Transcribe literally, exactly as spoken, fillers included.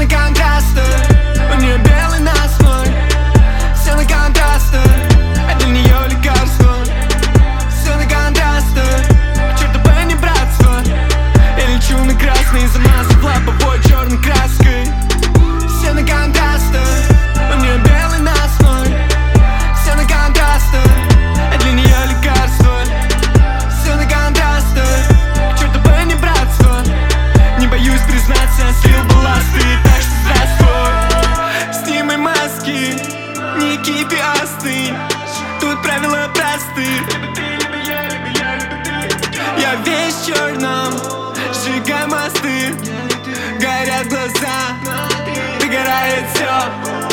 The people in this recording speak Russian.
на контрасты, у нее белый настрой. Все на контрасты, это для нее лекарство. Все на контрасты, к черту понебратство. Я лечу на красный, замазав лобовой черной краской. Все на контрасты, у нее белый настрой. Все на контрасты, это для нее лекарство. Все на контрасты, к черту понебратство. Не боюсь признаться, слил балласты, так что здравствуй. Снимай маски, не кипи, остынь. Тут правила просты. Я весь в черном, сжигай мосты. Горят глаза, догорает все.